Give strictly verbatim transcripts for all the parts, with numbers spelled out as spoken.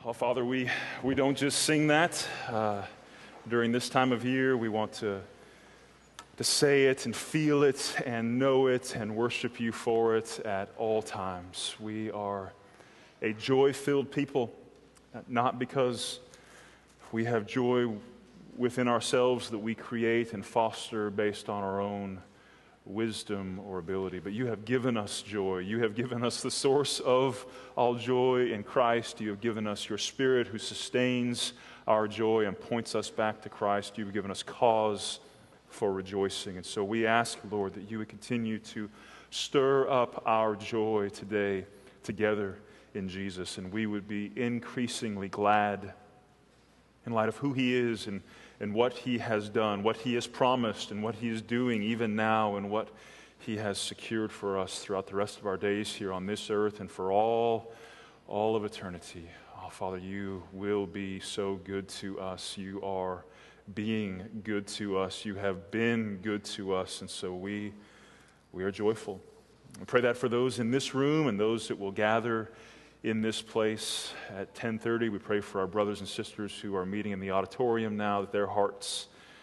Well, Father, we, we don't just sing that uh, during this time of year. We want to, to say it and feel it and know it and worship you for it at all times. We are a joy-filled people, not because we have joy within ourselves that we create and foster based on our own wisdom or ability, but you have given us joy. You have given us the source of all joy in Christ. You have given us your Spirit who sustains our joy and points us back to Christ. You've given us cause for rejoicing. And so we ask, Lord, that you would continue to stir up our joy today together in Jesus, and we would be increasingly glad in light of who he is and and what he has done, what he has promised, and what he is doing even now, and what he has secured for us throughout the rest of our days here on this earth and for all, all of eternity. Oh, Father, you will be so good to us. You are being good to us. You have been good to us, and so we, we are joyful. I pray that for those in this room and those that will gather in this place at ten thirty. We pray for our brothers and sisters who are meeting in the auditorium now, that their hearts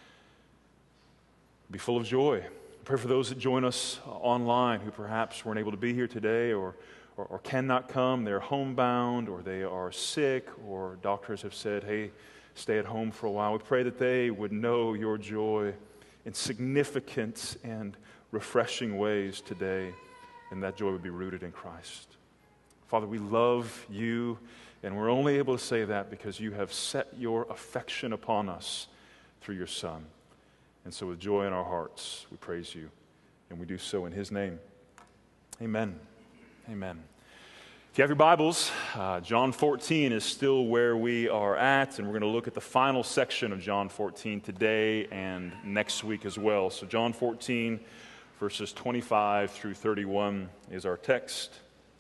be full of joy. We pray for those that join us online who perhaps weren't able to be here today or, or, or cannot come. They're homebound or they are sick or doctors have said, hey, stay at home for a while. We pray that they would know your joy in significant and refreshing ways today, and that joy would be rooted in Christ. Father, we love you, and we're only able to say that because you have set your affection upon us through your Son. And so with joy in our hearts, we praise you, and we do so in his name. Amen. Amen. If you have your Bibles, uh, John fourteen is still where we are at, and we're going to look at the final section of John fourteen today and next week as well. So John fourteen, verses twenty-five through thirty-one is our text.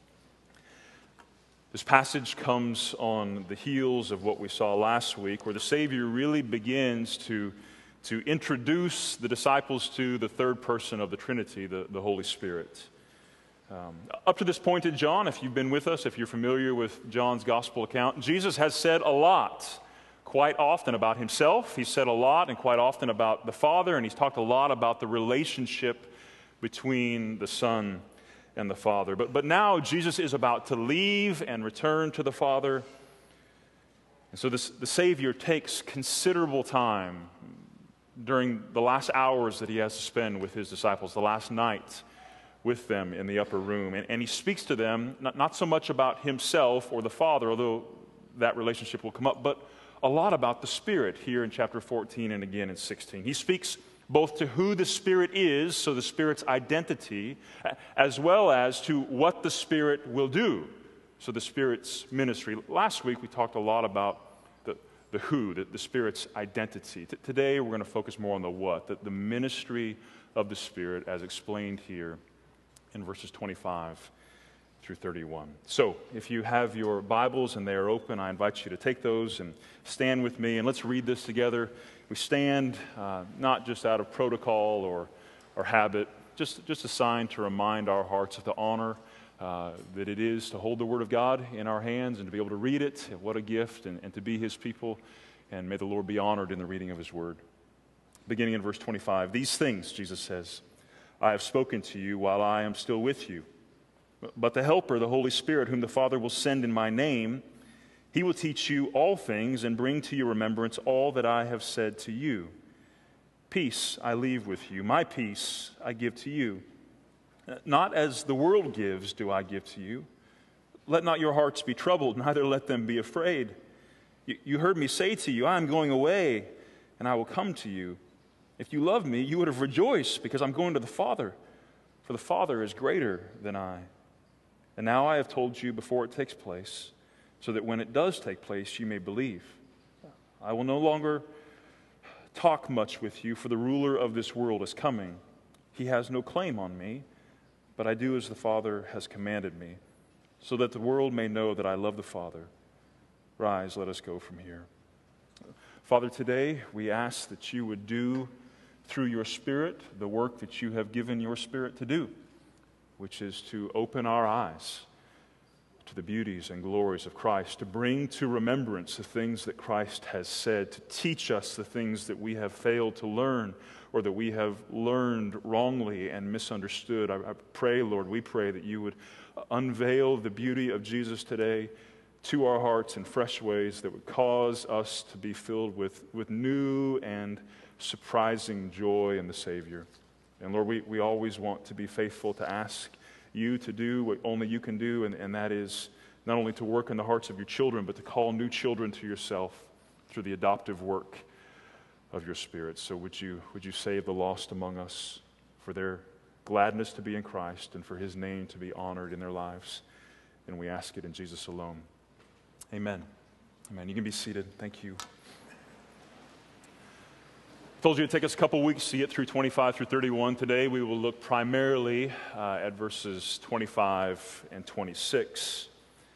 This passage comes on the heels of what we saw last week, where the Savior really begins to, to introduce the disciples to the third person of the Trinity, the, the Holy Spirit. Um, up to this point in John, if you've been with us, if you're familiar with John's gospel account, Jesus has said a lot, quite often about himself. He's said a lot and quite often about the Father, and he's talked a lot about the relationship between the Son and the Father. But, but now Jesus is about to leave and return to the Father. And so this, the Savior takes considerable time during the last hours that he has to spend with his disciples, the last night with them in the upper room. And, and he speaks to them, not, not so much about himself or the Father, although that relationship will come up, but a lot about the Spirit here in chapter fourteen and again in sixteen. He speaks both to who the Spirit is, so the Spirit's identity, as well as to what the Spirit will do, so the Spirit's ministry. Last week we talked a lot about the, the who, the, the Spirit's identity. T- today we're going to focus more on the what, the, the ministry of the Spirit as explained here in verses twenty-five through thirty-one. So if you have your Bibles and they are open, I invite you to take those and stand with me, and let's read this together. We stand uh, not just out of protocol or, or habit, just, just a sign to remind our hearts of the honor uh, that it is to hold the Word of God in our hands and to be able to read it. What a gift, and, and to be his people, and may the Lord be honored in the reading of his Word. Beginning in verse twenty-five, these things, Jesus says, I have spoken to you while I am still with you. But the Helper, the Holy Spirit, whom the Father will send in my name, he will teach you all things and bring to your remembrance all that I have said to you. Peace I leave with you. My peace I give to you. Not as the world gives do I give to you. Let not your hearts be troubled, neither let them be afraid. You, you heard me say to you, I am going away, and I will come to you. If you love me, you would have rejoiced, because I'm going to the Father, for the Father is greater than I. And now I have told you before it takes place, so that when it does take place, you may believe. I will no longer talk much with you, for the ruler of this world is coming. He has no claim on me, but I do as the Father has commanded me, so that the world may know that I love the Father. Rise, let us go from here. Father, today we ask that you would do through your Spirit the work that you have given your Spirit to do, which is to open our eyes to the beauties and glories of Christ, to bring to remembrance the things that Christ has said, to teach us the things that we have failed to learn or that we have learned wrongly and misunderstood. I, I pray, Lord, we pray that you would unveil the beauty of Jesus today to our hearts in fresh ways that would cause us to be filled with, with new and surprising joy in the Savior. And Lord, we, we always want to be faithful to ask you to do what only you can do, and, and that is not only to work in the hearts of your children, but to call new children to yourself through the adoptive work of your Spirit. So would you, would you save the lost among us for their gladness to be in Christ and for his name to be honored in their lives? And we ask it in Jesus alone. Amen. Amen. You can be seated. Thank you. I told you it'd take us a couple weeks to get through twenty-five through thirty-one. Today we will look primarily uh, at verses twenty-five and twenty-six.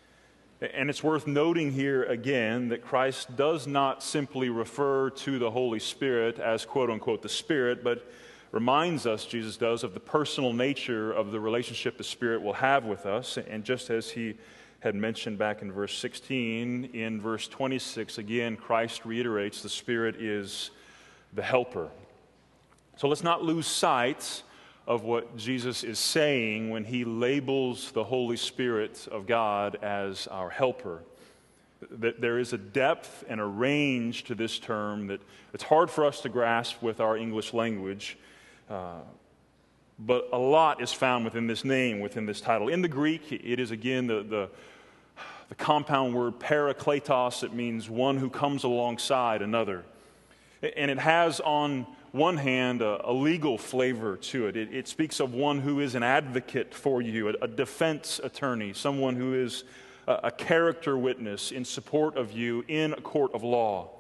And it's worth noting here again that Christ does not simply refer to the Holy Spirit as quote-unquote the Spirit, but reminds us, Jesus does, of the personal nature of the relationship the Spirit will have with us. And just as he had mentioned back in verse sixteen, in verse twenty-six, again, Christ reiterates the Spirit is the helper. So let's not lose sight of what Jesus is saying when he labels the Holy Spirit of God as our helper. That there is a depth and a range to this term that it's hard for us to grasp with our English language, uh, but a lot is found within this name, within this title. In the Greek, it is again the, the, the compound word parakletos. It means one who comes alongside another. And it has on one hand a, a legal flavor to it. it. It speaks of one who is an advocate for you, a, a defense attorney, someone who is a, a character witness in support of you in a court of law.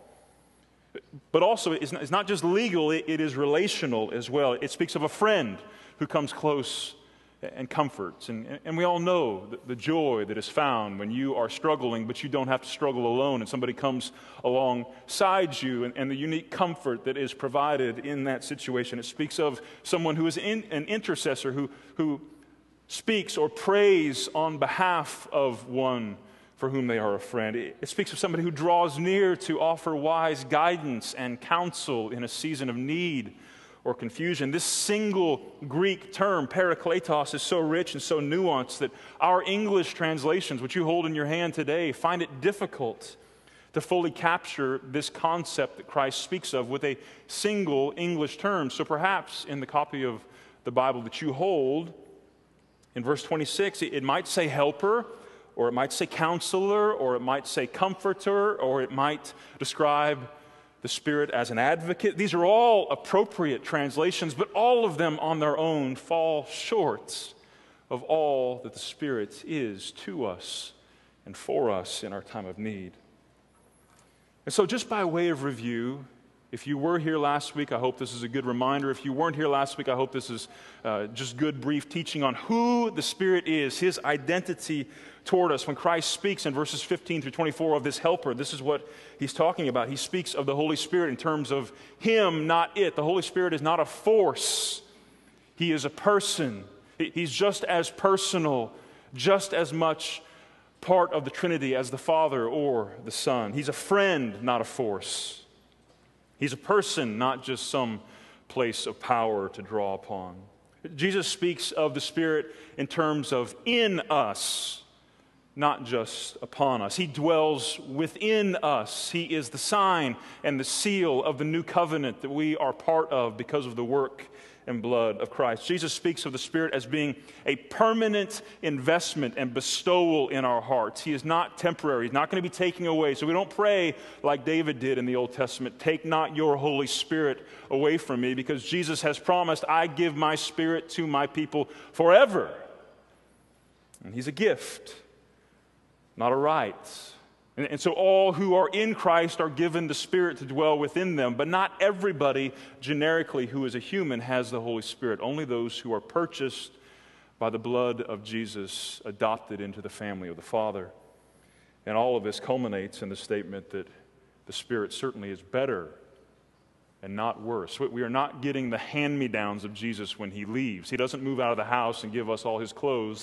But also, it's not, it's not just legal, it, it is relational as well. It speaks of a friend who comes close and comforts. And, and we all know the, the joy that is found when you are struggling, but you don't have to struggle alone, and somebody comes alongside you, and, and the unique comfort that is provided in that situation. It speaks of someone who is in, an intercessor who, who speaks or prays on behalf of one for whom they are a friend. It, it speaks of somebody who draws near to offer wise guidance and counsel in a season of need or confusion. This single Greek term, parakletos, is so rich and so nuanced that our English translations, which you hold in your hand today, find it difficult to fully capture this concept that Christ speaks of with a single English term. So perhaps in the copy of the Bible that you hold, in verse twenty-six, it might say helper, or it might say counselor, or it might say comforter, or it might describe the Spirit as an advocate. These are all appropriate translations, but all of them on their own fall short of all that the Spirit is to us and for us in our time of need. And so just by way of review, if you were here last week, I hope this is a good reminder. If you weren't here last week, I hope this is uh, just good brief teaching on who the Spirit is, his identity toward us. When Christ speaks in verses fifteen through twenty-four of this helper, this is what he's talking about. He speaks of the Holy Spirit in terms of him, not it. The Holy Spirit is not a force. He is a person. He's just as personal, just as much part of the Trinity as the Father or the Son. He's a friend, not a force. He's a person, not just some place of power to draw upon. Jesus speaks of the Spirit in terms of in us, not just upon us. He dwells within us. He is the sign and the seal of the new covenant that we are part of because of the work and blood of Christ. Jesus speaks of the Spirit as being a permanent investment and bestowal in our hearts. He is not temporary. He's not going to be taken away. So we don't pray like David did in the Old Testament, take not your Holy Spirit away from me, because Jesus has promised, I give my Spirit to my people forever. And he's a gift, not a right. And, and so all who are in Christ are given the Spirit to dwell within them, but not everybody generically who is a human has the Holy Spirit. Only those who are purchased by the blood of Jesus, adopted into the family of the Father. And all of this culminates in the statement that the Spirit certainly is better and not worse. We are not getting the hand-me-downs of Jesus when he leaves. He doesn't move out of the house and give us all his clothes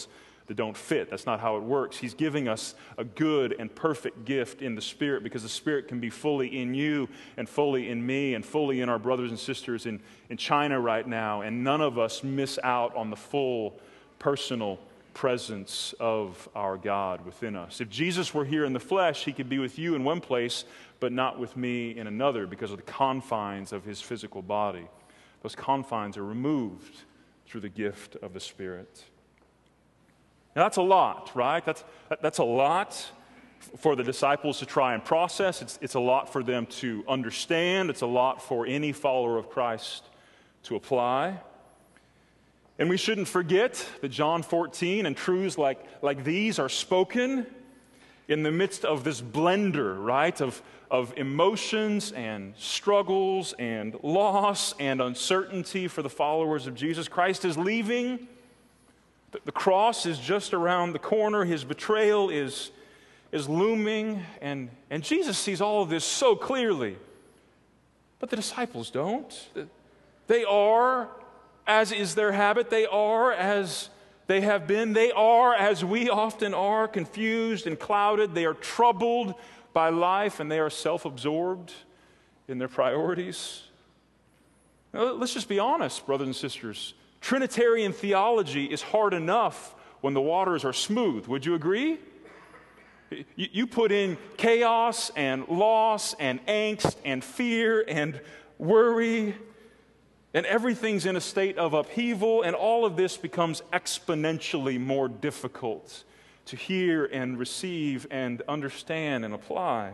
that don't fit. That's not how it works. He's giving us a good and perfect gift in the Spirit, because the Spirit can be fully in you and fully in me and fully in our brothers and sisters in, in China right now, and none of us miss out on the full personal presence of our God within us. If Jesus were here in the flesh, he could be with you in one place, but not with me in another, because of the confines of his physical body. Those confines are removed through the gift of the Spirit. Now that's a lot, right? That's, that's a lot for the disciples to try and process. It's, it's a lot for them to understand. It's a lot for any follower of Christ to apply. And we shouldn't forget that John fourteen and truths like, like these are spoken in the midst of this blender, right, of, of emotions and struggles and loss and uncertainty for the followers of Jesus. Christ is leaving. The, the cross is just around the corner. His betrayal is, is looming. And, and Jesus sees all of this so clearly. But the disciples don't. They are, as is their habit, they are as they have been. They are, as we often are, confused and clouded. They are troubled by life, and they are self-absorbed in their priorities. Now, let's just be honest, brothers and sisters. Trinitarian theology is hard enough when the waters are smooth. Would you agree? You, you put in chaos and loss and angst and fear and worry, and everything's in a state of upheaval, and all of this becomes exponentially more difficult to hear and receive and understand and apply.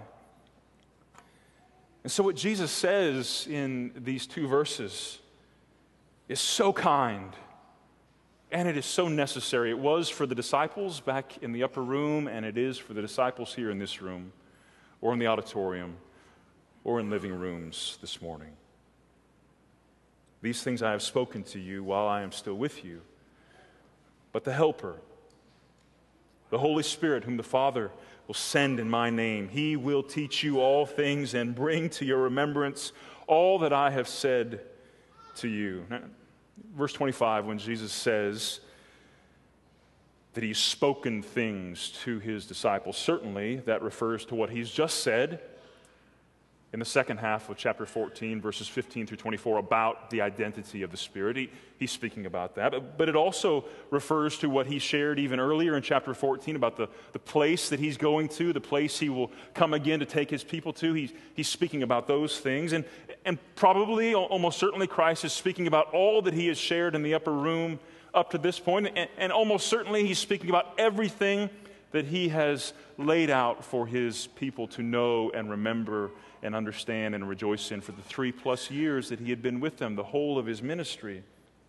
And so what Jesus says in these two verses is so kind, and it is so necessary. It was for the disciples back in the upper room, and it is for the disciples here in this room, or in the auditorium, or in living rooms this morning. These things I have spoken to you while I am still with you. But the Helper, the Holy Spirit, whom the Father will send in my name, he will teach you all things and bring to your remembrance all that I have said to you. Now, verse twenty-five, when Jesus says that he's spoken things to his disciples, certainly that refers to what he's just said in the second half of chapter fourteen, verses fifteen through twenty-four, about the identity of the Spirit. He, he's speaking about that. But, but it also refers to what he shared even earlier in chapter fourteen about the, the place that he's going to, the place he will come again to take his people to. He's, he's speaking about those things. And, and probably, almost certainly, Christ is speaking about all that he has shared in the upper room up to this point. And, and almost certainly, he's speaking about everything that he has laid out for his people to know and remember and understand and rejoice in for the three plus years that he had been with them, the whole of his ministry.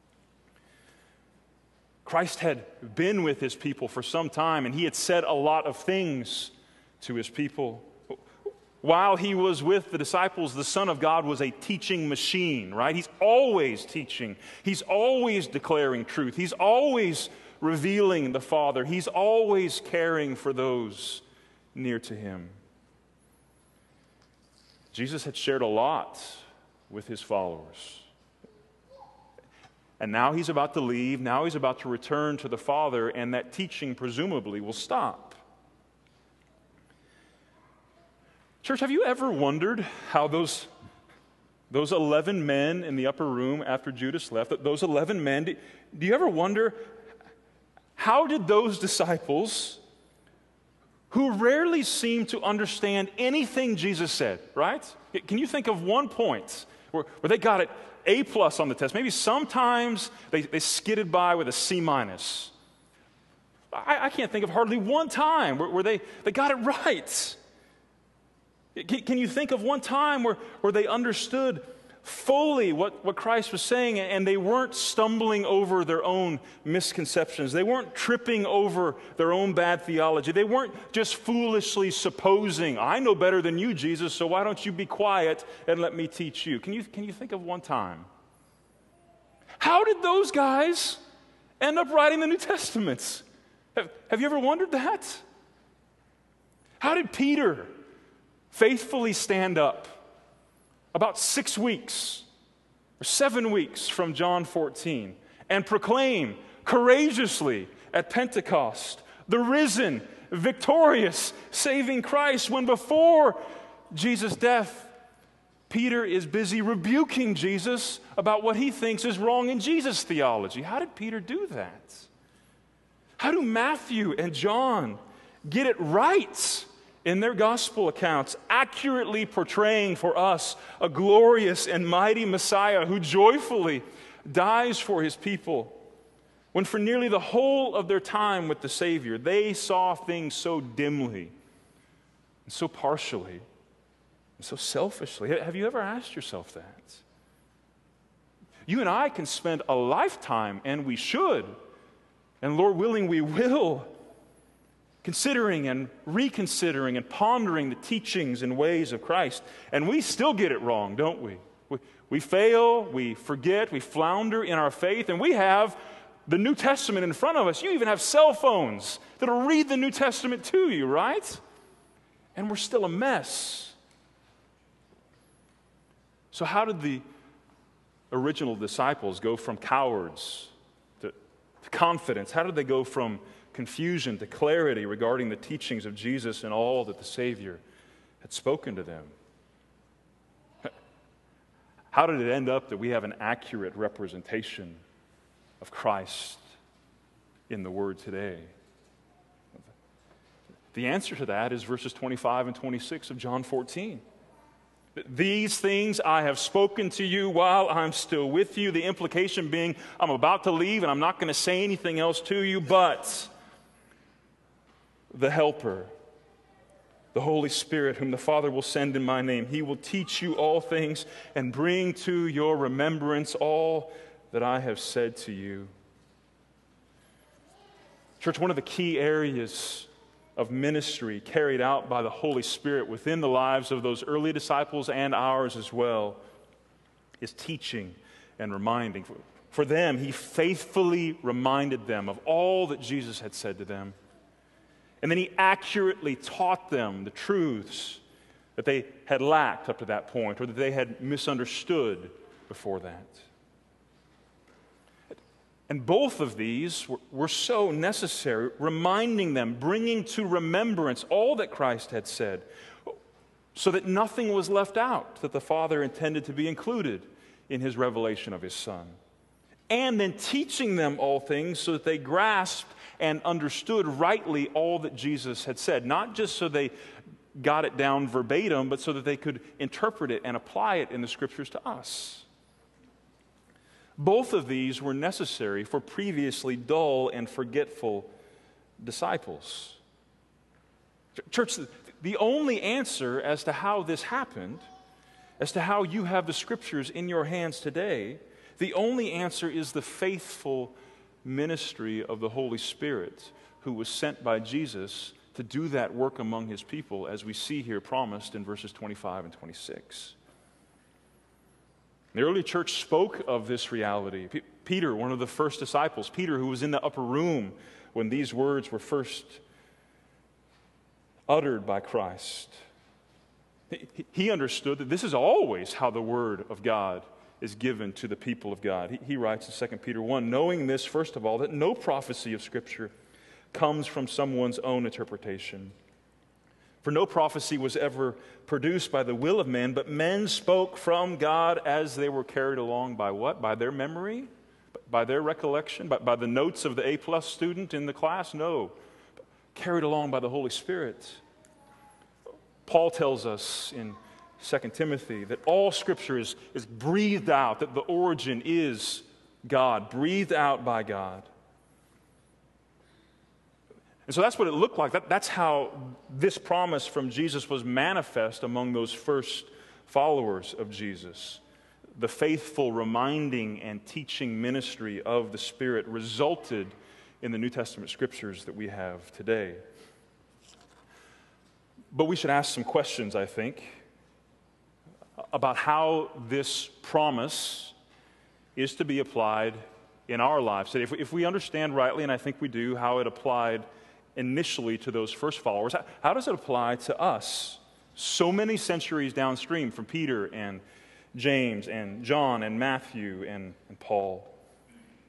Christ had been with his people for some time, and he had said a lot of things to his people. While he was with the disciples, the Son of God was a teaching machine, right? He's always teaching. He's always declaring truth. He's always revealing the Father. He's always caring for those near to him. Jesus had shared a lot with his followers. And now he's about to leave. Now he's about to return to the Father, and that teaching presumably will stop. Church, have you ever wondered how those, those eleven men in the upper room after Judas left, those eleven men, do, do you ever wonder, how did those disciples, who rarely seem to understand anything Jesus said, right? Can you think of one point where, where they got it A plus on the test? Maybe sometimes they, they skidded by with a C minus. I, I can't think of hardly one time where, where they, they got it right. Can, can you think of one time where, where they understood fully what, what Christ was saying, and they weren't stumbling over their own misconceptions? They weren't tripping over their own bad theology. They weren't just foolishly supposing, I know better than you, Jesus, so why don't you be quiet and let me teach you? Can you, can you think of one time? How did those guys end up writing the New Testaments? Have, have you ever wondered that? How did Peter faithfully stand up about six weeks or seven weeks from John fourteen and proclaim courageously at Pentecost, the risen, victorious, saving Christ, when before Jesus' death, Peter is busy rebuking Jesus about what he thinks is wrong in Jesus' theology. How did Peter do that? How do Matthew and John get it right in their gospel accounts, accurately portraying for us a glorious and mighty Messiah who joyfully dies for his people, when for nearly the whole of their time with the Savior, they saw things so dimly and so partially and so selfishly? Have you ever asked yourself that? You and I can spend a lifetime, and we should, and Lord willing, we will, considering and reconsidering and pondering the teachings and ways of Christ. And we still get it wrong, don't we? We, we fail, we forget, we flounder in our faith, and we have the New Testament in front of us. You even have cell phones that'll read the New Testament to you, right? And we're still a mess. So how did the original disciples go from cowards to, to confidence? How did they go from confusion to clarity regarding the teachings of Jesus and all that the Savior had spoken to them? How did it end up that we have an accurate representation of Christ in the Word today? The answer to that is verses twenty-five and twenty-six of John fourteen. These things I have spoken to you while I'm still with you. The implication being, I'm about to leave and I'm not going to say anything else to you, but the Helper, the Holy Spirit, whom the Father will send in my name, he will teach you all things and bring to your remembrance all that I have said to you. Church, one of the key areas of ministry carried out by the Holy Spirit within the lives of those early disciples and ours as well is teaching and reminding. For them, he faithfully reminded them of all that Jesus had said to them. And then he accurately taught them the truths that they had lacked up to that point, or that they had misunderstood before that. And both of these were, were so necessary, reminding them, bringing to remembrance all that Christ had said, so that nothing was left out that the Father intended to be included in his revelation of his Son. And then teaching them all things so that they grasped and understood rightly all that Jesus had said, not just so they got it down verbatim, but so that they could interpret it and apply it in the Scriptures to us. Both of these were necessary for previously dull and forgetful disciples. Church, the only answer as to how this happened, as to how you have the Scriptures in your hands today, the only answer is the faithful ministry of the Holy Spirit, who was sent by Jesus to do that work among his people, as we see here promised in verses twenty-five and twenty-six. The early church spoke of this reality. P- Peter, one of the first disciples, Peter, who was in the upper room when these words were first uttered by Christ, he, he understood that this is always how the Word of God is given to the people of God. He, he writes in Second Peter one, knowing this, first of all, that no prophecy of Scripture comes from someone's own interpretation. For no prophecy was ever produced by the will of men, but men spoke from God as they were carried along by what? By their memory? By their recollection? By, by the notes of the A-plus student in the class? No. Carried along by the Holy Spirit. Paul tells us in Second Timothy that all Scripture is, is breathed out, that the origin is God, breathed out by God. And so that's what it looked like. That, that's how this promise from Jesus was manifest among those first followers of Jesus. The faithful reminding and teaching ministry of the Spirit resulted in the New Testament Scriptures that we have today. But we should ask some questions, I think, about how this promise is to be applied in our lives. If we, if we understand rightly, and I think we do, how it applied initially to those first followers, how, how does it apply to us so many centuries downstream from Peter and James and John and Matthew and, and Paul?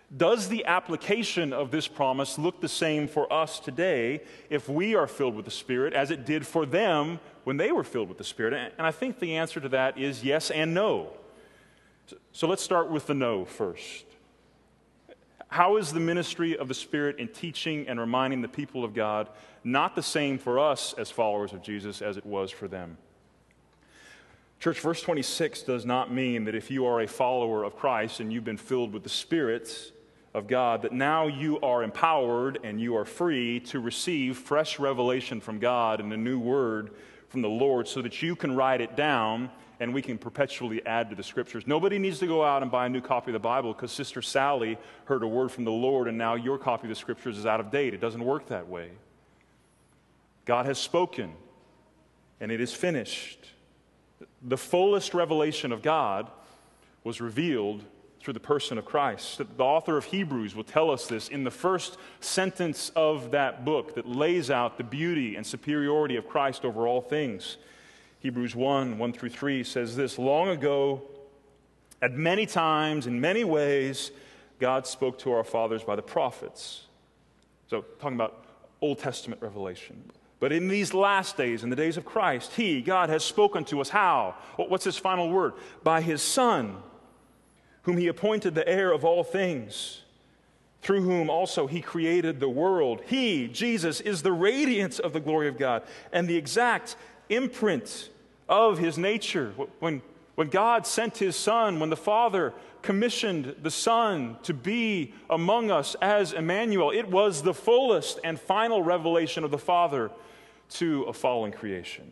Does the application of this promise look the same for us today if we are filled with the Spirit as it did for them when they were filled with the Spirit? And I think the answer to that is yes and no. So let's start with the no first. How is the ministry of the Spirit in teaching and reminding the people of God not the same for us as followers of Jesus as it was for them? Church, verse twenty-six does not mean that if you are a follower of Christ and you've been filled with the Spirit of God, that now you are empowered and you are free to receive fresh revelation from God and a new word from the Lord so that you can write it down and we can perpetually add to the Scriptures. Nobody needs to go out and buy a new copy of the Bible because Sister Sally heard a word from the Lord and now your copy of the Scriptures is out of date. It doesn't work that way. God has spoken and it is finished. The fullest revelation of God was revealed through the person of Christ. The author of Hebrews will tell us this in the first sentence of that book that lays out the beauty and superiority of Christ over all things. Hebrews one, one through three says this: long ago, at many times, in many ways, God spoke to our fathers by the prophets. So, talking about Old Testament revelation. But in these last days, in the days of Christ, He, God, has spoken to us. How? What's His final word? By His Son, whom He appointed the heir of all things, through whom also He created the world. He, Jesus, is the radiance of the glory of God and the exact imprint of His nature. When, when God sent His Son, when the Father commissioned the Son to be among us as Emmanuel, it was the fullest and final revelation of the Father to a fallen creation.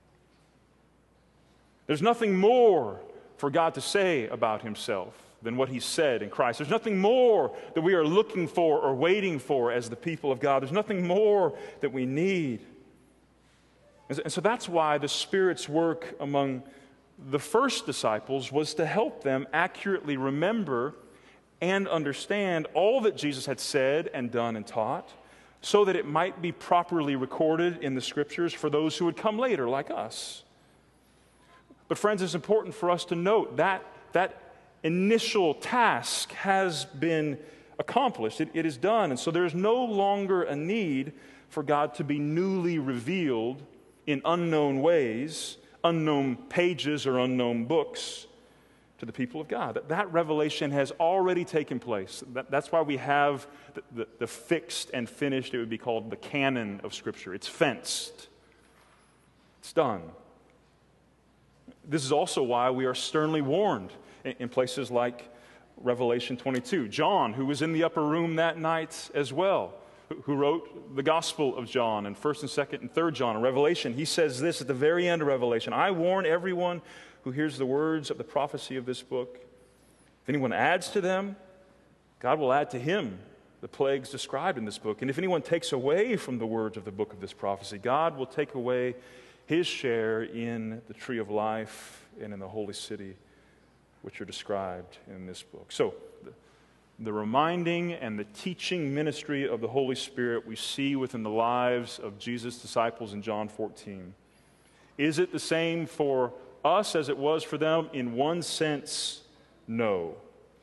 There's nothing more for God to say about Himself than what He said in Christ. There's nothing more that we are looking for or waiting for as the people of God. There's nothing more that we need. And so that's why the Spirit's work among the first disciples was to help them accurately remember and understand all that Jesus had said and done and taught, so that it might be properly recorded in the Scriptures for those who would come later, like us. But friends, it's important for us to note that that initial task has been accomplished. It, it is done. And so there is no longer a need for God to be newly revealed in unknown ways, unknown pages or unknown books to the people of God. That, that revelation has already taken place. That, that's why we have the, the, the fixed and finished, it would be called the canon of Scripture. It's fenced. It's done. This is also why we are sternly warned in, in places like Revelation twenty-two. John, who was in the upper room that night as well, who wrote the Gospel of John and first and second and third John in Revelation, he says this at the very end of Revelation: I warn everyone who hears the words of the prophecy of this book. If anyone adds to them, God will add to him the plagues described in this book. And if anyone takes away from the words of the book of this prophecy, God will take away his share in the tree of life and in the holy city, which are described in this book. So, the, the reminding and the teaching ministry of the Holy Spirit we see within the lives of Jesus' disciples in John fourteen. Is it the same for us as it was for them? In one sense, no.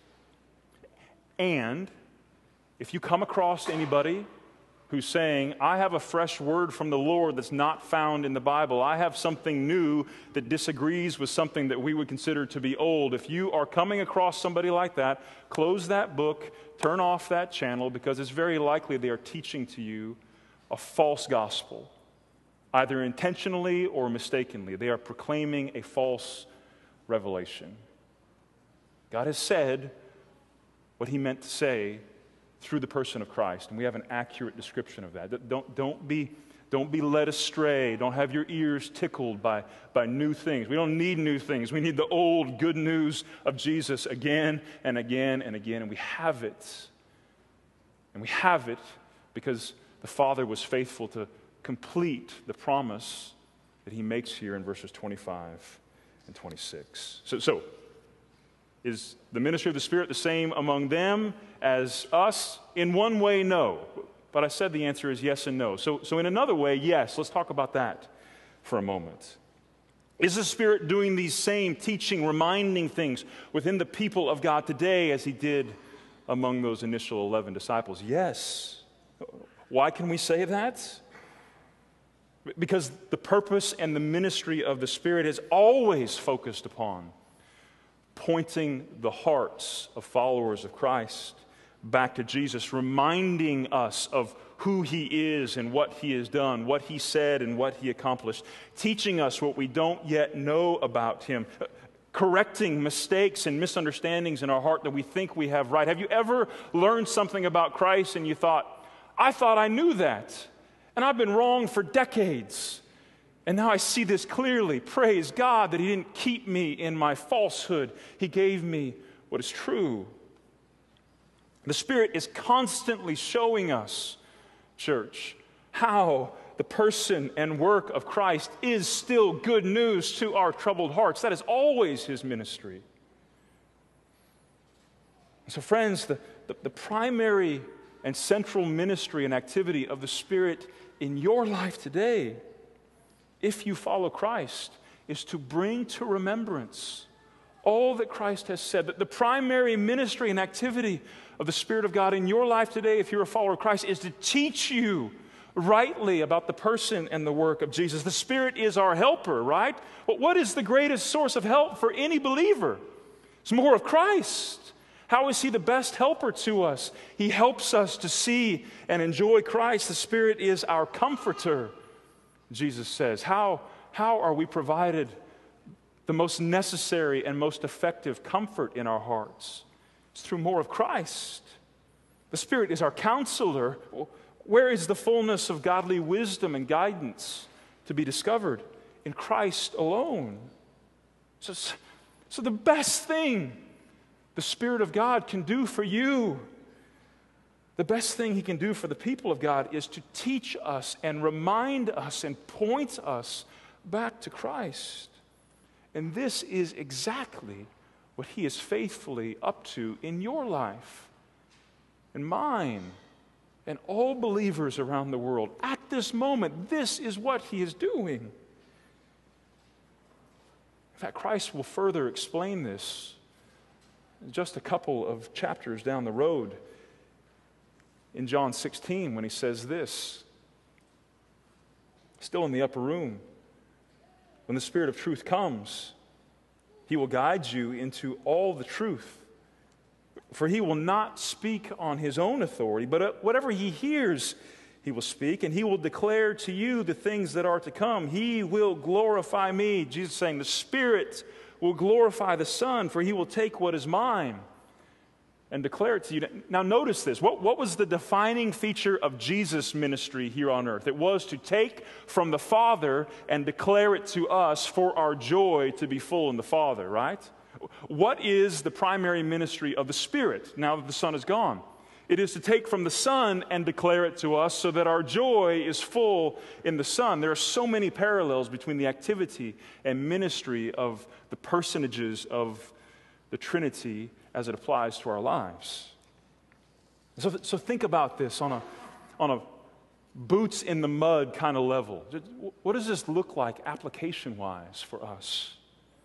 And if you come across anybody who's saying, I have a fresh word from the Lord that's not found in the Bible, I have something new that disagrees with something that we would consider to be old, if you are coming across somebody like that, close that book, turn off that channel, because it's very likely they are teaching to you a false gospel, either intentionally or mistakenly. They are proclaiming a false revelation. God has said what He meant to say through the person of Christ, and we have an accurate description of that. Don't, don't, be, don't be led astray. Don't have your ears tickled by, by new things. We don't need new things. We need the old good news of Jesus again and again and again, and we have it. And we have it because the Father was faithful to complete the promise that He makes here in verses twenty-five and twenty-six. So, so is the ministry of the Spirit the same among them as us? In one way, no. But I said the answer is yes and no. So, so in another way, yes. Let's talk about that for a moment. Is the Spirit doing these same teaching, reminding things within the people of God today as He did among those initial eleven disciples? Yes. Why can we say that? Because the purpose and the ministry of the Spirit is always focused upon pointing the hearts of followers of Christ back to Jesus, reminding us of who He is and what He has done, what He said and what He accomplished, teaching us what we don't yet know about Him, correcting mistakes and misunderstandings in our heart that we think we have right. Have you ever learned something about Christ and you thought, I thought I knew that, and I've been wrong for decades, and now I see this clearly. Praise God that He didn't keep me in my falsehood. He gave me what is true. The Spirit is constantly showing us, church, how the person and work of Christ is still good news to our troubled hearts. That is always His ministry. So friends, the, the, the primary and central ministry and activity of the Spirit in your life today, if you follow Christ, is to bring to remembrance all that Christ has said. That the primary ministry and activity of the Spirit of God in your life today, if you're a follower of Christ, is to teach you rightly about the person and the work of Jesus. The Spirit is our helper, right? But what is the greatest source of help for any believer? It's more of Christ. How is He the best helper to us? He helps us to see and enjoy Christ. The Spirit is our comforter, Jesus says. How, how are we provided the most necessary and most effective comfort in our hearts? It's through more of Christ. The Spirit is our counselor. Where is the fullness of godly wisdom and guidance to be discovered? In Christ alone. So, so the best thing the Spirit of God can do for you, the best thing He can do for the people of God, is to teach us and remind us and point us back to Christ. And this is exactly what He is faithfully up to in your life and mine and all believers around the world. At this moment, this is what He is doing. In fact, Christ will further explain this just a couple of chapters down the road in John sixteen when He says this, still in the upper room, when the Spirit of truth comes, He will guide you into all the truth. For He will not speak on His own authority, but whatever He hears, He will speak, and He will declare to you the things that are to come. He will glorify me. Jesus is saying the Spirit will glorify the Son, for He will take what is mine and declare it to you. Now notice this. What, what was the defining feature of Jesus' ministry here on earth? It was to take from the Father and declare it to us for our joy to be full in the Father, right? What is the primary ministry of the Spirit now that the Son is gone? It is to take from the Son and declare it to us so that our joy is full in the Son. There are so many parallels between the activity and ministry of the personages of the Trinity as it applies to our lives. So, so think about this on a, on a boots in the mud kind of level. What does this look like application-wise for us?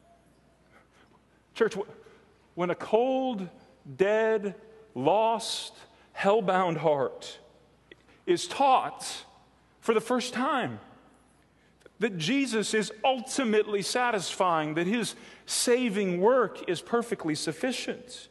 Church, when a cold, dead, lost, hell-bound heart is taught for the first time that Jesus is ultimately satisfying, that His saving work is perfectly sufficient,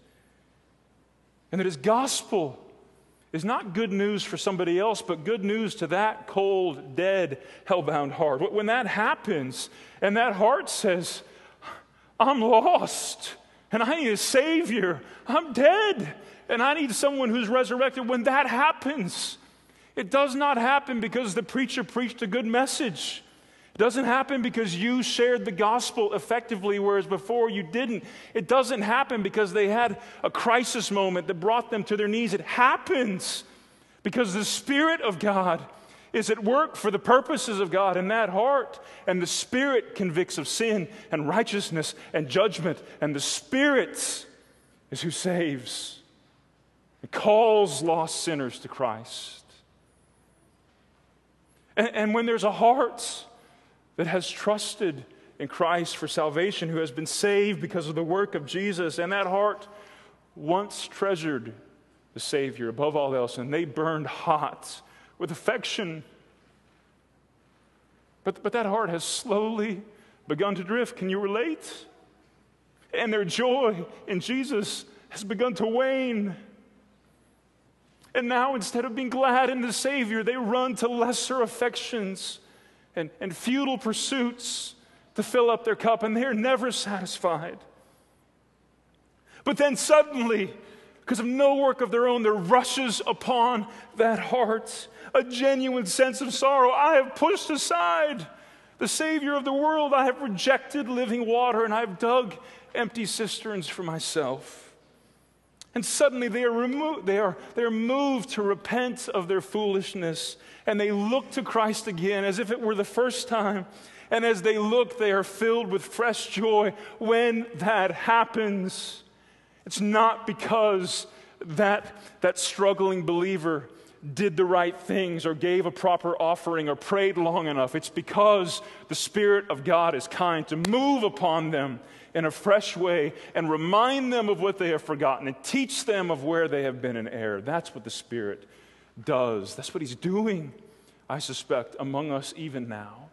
and that His gospel is not good news for somebody else, but good news to that cold, dead, hell-bound heart. When that happens, and that heart says, I'm lost, and I need a Savior, I'm dead, and I need someone who's resurrected. When that happens, it does not happen because the preacher preached a good message. It doesn't happen because you shared the gospel effectively, whereas before you didn't. It doesn't happen because they had a crisis moment that brought them to their knees. It happens because the Spirit of God is at work for the purposes of God in that heart. And the Spirit convicts of sin and righteousness and judgment. And the Spirit is who saves and calls lost sinners to Christ. And, and when there's a heart that has trusted in Christ for salvation, who has been saved because of the work of Jesus, and that heart once treasured the Savior above all else, and they burned hot with affection. But, but that heart has slowly begun to drift. Can you relate? And their joy in Jesus has begun to wane. And now, instead of being glad in the Savior, they run to lesser affections and, and futile pursuits to fill up their cup, and they're never satisfied. But then suddenly, because of no work of their own, there rushes upon that heart a genuine sense of sorrow. I have pushed aside the Savior of the world. I have rejected living water, and I have dug empty cisterns for myself. And suddenly they are removed, they are, they are moved to repent of their foolishness, and they look to Christ again as if it were the first time. And as they look, they are filled with fresh joy. When that happens, it's not because that, that struggling believer did the right things or gave a proper offering or prayed long enough. It's because the Spirit of God is kind to move upon them in a fresh way and remind them of what they have forgotten and teach them of where they have been in error. That's what the Spirit does. That's what He's doing, I suspect, among us even now.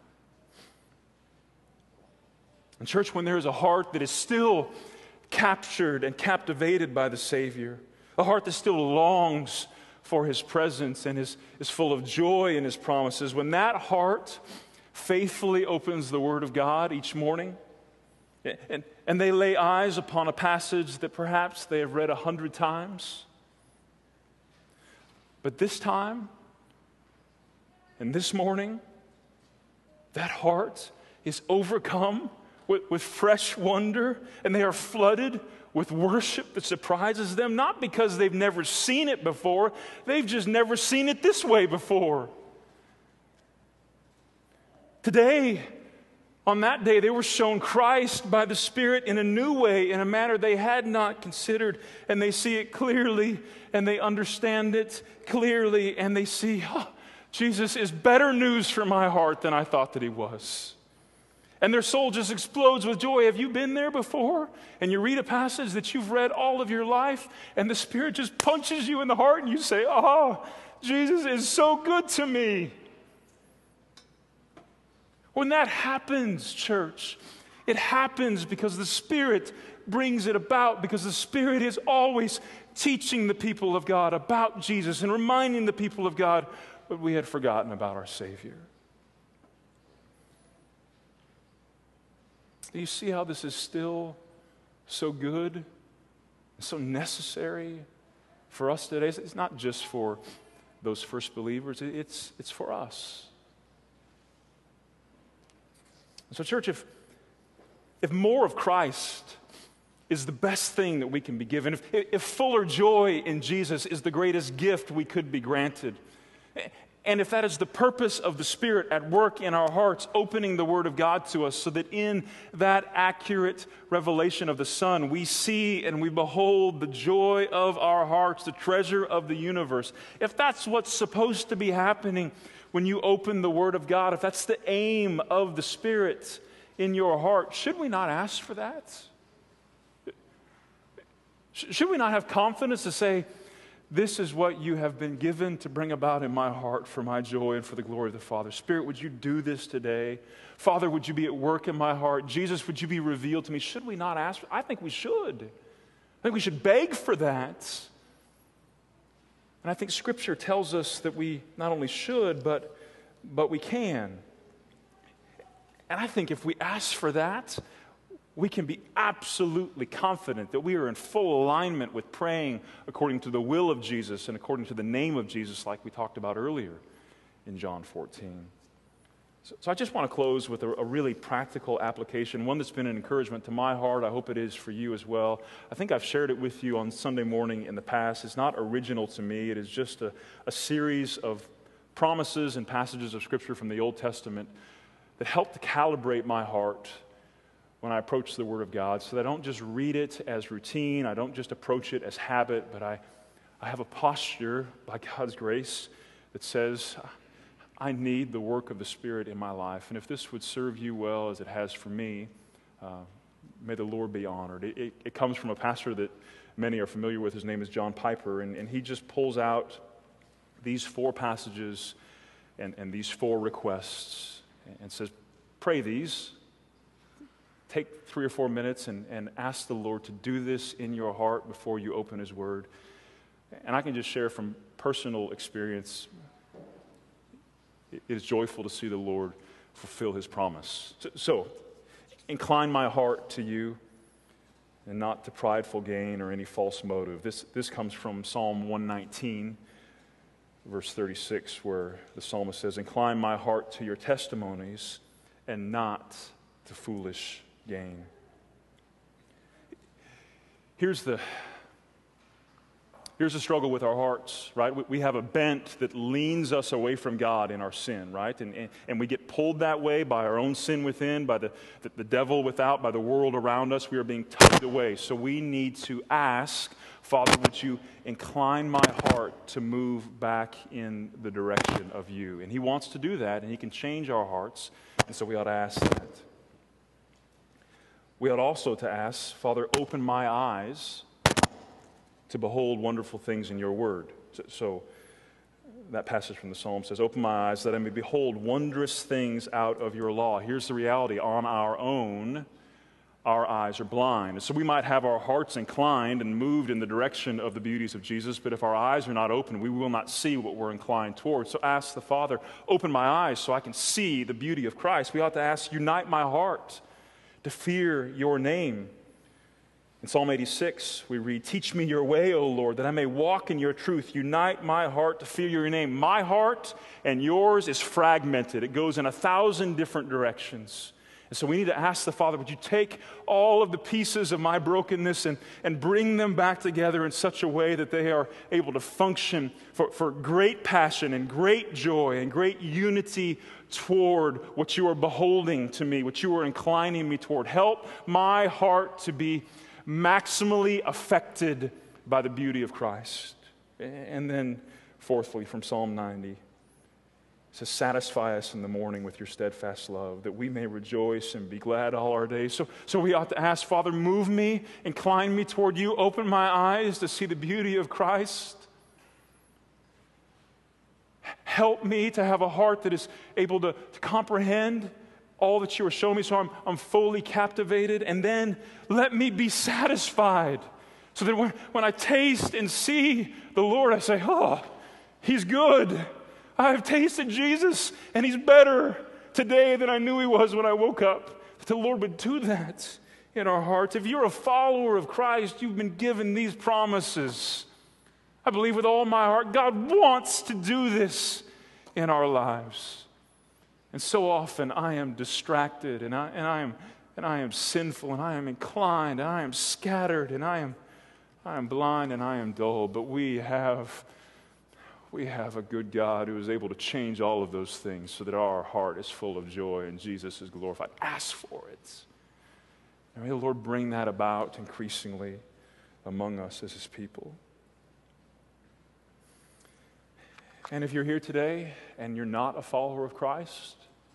And church, when there is a heart that is still captured and captivated by the Savior, a heart that still longs for His presence and is, is full of joy in His promises, when that heart faithfully opens the Word of God each morning, and, and they lay eyes upon a passage that perhaps they have read a hundred times, but this time, and this morning, that heart is overcome with, with fresh wonder, and they are flooded with worship that surprises them, not because they've never seen it before, they've just never seen it this way before. Today, on that day, they were shown Christ by the Spirit in a new way, in a manner they had not considered, and they see it clearly, and they understand it clearly, and they see, oh, Jesus is better news for my heart than I thought that He was. And their soul just explodes with joy. Have you been there before? And you read a passage that you've read all of your life, and the Spirit just punches you in the heart, and you say, oh, Jesus is so good to me. When that happens, church, it happens because the Spirit brings it about, because the Spirit is always teaching the people of God about Jesus and reminding the people of God what we had forgotten about our Savior. Do you see how this is still so good, so necessary for us today? It's not just for those first believers, it's, it's for us. So church, if, if more of Christ is the best thing that we can be given, if, if fuller joy in Jesus is the greatest gift we could be granted, and if that is the purpose of the Spirit at work in our hearts, opening the Word of God to us so that in that accurate revelation of the Son, we see and we behold the joy of our hearts, the treasure of the universe. If that's what's supposed to be happening when you open the Word of God, if that's the aim of the Spirit in your heart, should we not ask for that? Should we not have confidence to say, this is what you have been given to bring about in my heart for my joy and for the glory of the Father. Spirit, would you do this today? Father, would you be at work in my heart? Jesus, would you be revealed to me? Should we not ask? I think we should. I think we should beg for that. And I think Scripture tells us that we not only should, but, but we can. And I think if we ask for that, we can be absolutely confident that we are in full alignment with praying according to the will of Jesus and according to the name of Jesus, like we talked about earlier in John fourteen. So, so I just want to close with a, a really practical application, one that's been an encouragement to my heart. I hope it is for you as well. I think I've shared it with you on Sunday morning in the past. It's not original to me. It is just a, a series of promises and passages of Scripture from the Old Testament that help to calibrate my heart when I approach the Word of God, so that I don't just read it as routine, I don't just approach it as habit, but I, I have a posture, by God's grace, that says, I need the work of the Spirit in my life. And if this would serve you well, as it has for me, uh, May the Lord be honored. It, it, it comes from a pastor that many are familiar with. His name is John Piper, and, and he just pulls out these four passages and, and these four requests and says, pray these. Take three or four minutes and, and ask the Lord to do this in your heart before you open His Word. And I can just share from personal experience, it is joyful to see the Lord fulfill His promise. So, so incline my heart to you and not to prideful gain or any false motive. This, this comes from Psalm one nineteen, verse thirty-six, where the psalmist says, incline my heart to your testimonies and not to foolish gain. Here's the here's the struggle with our hearts, right? We, we have a bent that leans us away from God in our sin, right? And, and, and we get pulled that way by our own sin within, by the, the, the devil without, by the world around us. We are being tugged away. So we need to ask, Father, would you incline my heart to move back in the direction of you? And He wants to do that, and He can change our hearts, and so we ought to ask that. We ought also to ask, Father, open my eyes to behold wonderful things in your word. So, so that passage from the Psalm says, open my eyes that I may behold wondrous things out of your law. Here's the reality. On our own, our eyes are blind. And so we might have our hearts inclined and moved in the direction of the beauties of Jesus, but if our eyes are not open, we will not see what we're inclined towards. So ask the Father, open my eyes so I can see the beauty of Christ. We ought to ask, unite my heart to fear your name. In Psalm eighty-six, we read, teach me your way, O Lord, that I may walk in your truth. Unite my heart to fear your name. My heart and yours is fragmented. It goes in a thousand different directions. And so we need to ask the Father, would you take all of the pieces of my brokenness and, and bring them back together in such a way that they are able to function for, for great passion and great joy and great unity toward what you are beholding to me, what you are inclining me toward. Help my heart to be maximally affected by the beauty of Christ. And then, fourthly, from Psalm ninety, it says, satisfy us in the morning with your steadfast love, that we may rejoice and be glad all our days. So, so we ought to ask, Father, move me, incline me toward you, open my eyes to see the beauty of Christ. Help me to have a heart that is able to, to comprehend all that you are showing me, so I'm, I'm fully captivated. And then let me be satisfied, so that when, when I taste and see the Lord, I say, oh, He's good. I have tasted Jesus, and He's better today than I knew He was when I woke up. That the Lord would do that in our hearts. If you're a follower of Christ, you've been given these promises. I believe with all my heart, God wants to do this in our lives. And so often I am distracted, and I, and I am and I am sinful, and I am inclined, and I am scattered, and I am I am blind, and I am dull. But we have we have a good God who is able to change all of those things so that our heart is full of joy and Jesus is glorified. Ask for it. And may the Lord bring that about increasingly among us as His people. And if you're here today and you're not a follower of Christ,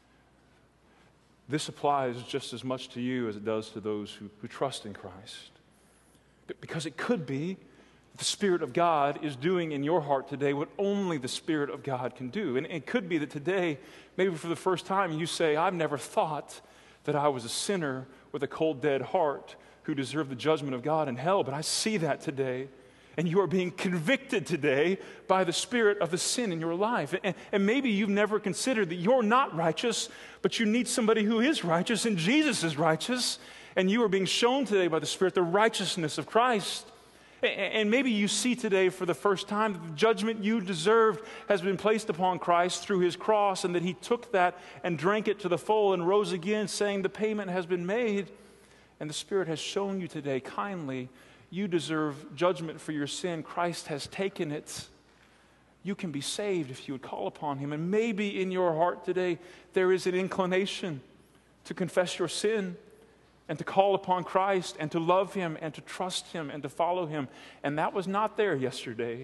this applies just as much to you as it does to those who, who trust in Christ. Because it could be the Spirit of God is doing in your heart today what only the Spirit of God can do. And it could be that today, maybe for the first time, you say, I've never thought that I was a sinner with a cold, dead heart who deserved the judgment of God in hell, but I see that today. And you are being convicted today by the spirit of the sin in your life. And, and maybe you've never considered that you're not righteous, but you need somebody who is righteous, and Jesus is righteous. And you are being shown today by the Spirit the righteousness of Christ. And, and maybe you see today for the first time that the judgment you deserved has been placed upon Christ through His cross, and that He took that and drank it to the full and rose again, saying the payment has been made. And the Spirit has shown you today kindly, you deserve judgment for your sin. Christ has taken it. You can be saved if you would call upon Him. And maybe in your heart today, there is an inclination to confess your sin and to call upon Christ and to love Him and to trust Him and to follow Him. And that was not there yesterday.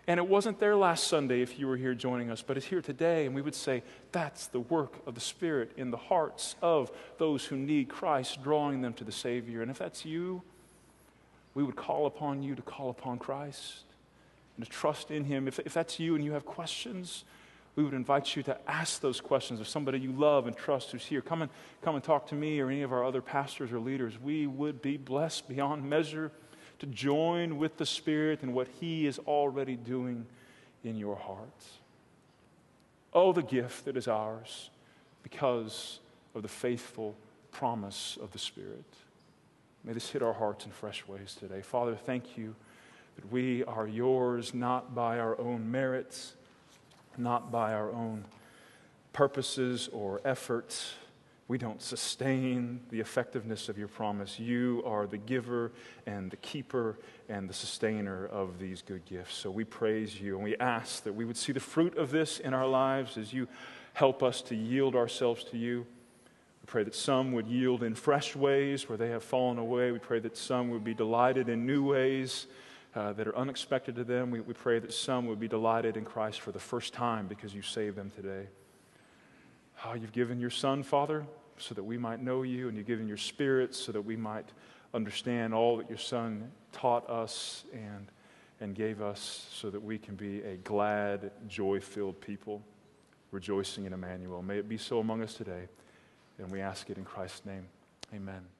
And it wasn't there last Sunday if you were here joining us, but it's here today. And we would say, that's the work of the Spirit in the hearts of those who need Christ, drawing them to the Savior. And if that's you, we would call upon you to call upon Christ and to trust in Him. If, if that's you and you have questions, we would invite you to ask those questions of somebody you love and trust who's here. Come and, come and talk to me or any of our other pastors or leaders. We would be blessed beyond measure to join with the Spirit in what He is already doing in your hearts. Oh, the gift that is ours because of the faithful promise of the Spirit. May this hit our hearts in fresh ways today. Father, thank you that we are yours not by our own merits, not by our own purposes or efforts. We don't sustain the effectiveness of your promise. You are the giver and the keeper and the sustainer of these good gifts. So we praise you and we ask that we would see the fruit of this in our lives as you help us to yield ourselves to you. We pray that some would yield in fresh ways where they have fallen away. We pray that some would be delighted in new ways uh, that are unexpected to them. We, we pray that some would be delighted in Christ for the first time because you saved them today. Oh, you've given your Son, Father, so that we might know you, and you've given your Spirit so that we might understand all that your Son taught us and, and gave us so that we can be a glad, joy-filled people rejoicing in Emmanuel. May it be so among us today, and we ask it in Christ's name. Amen.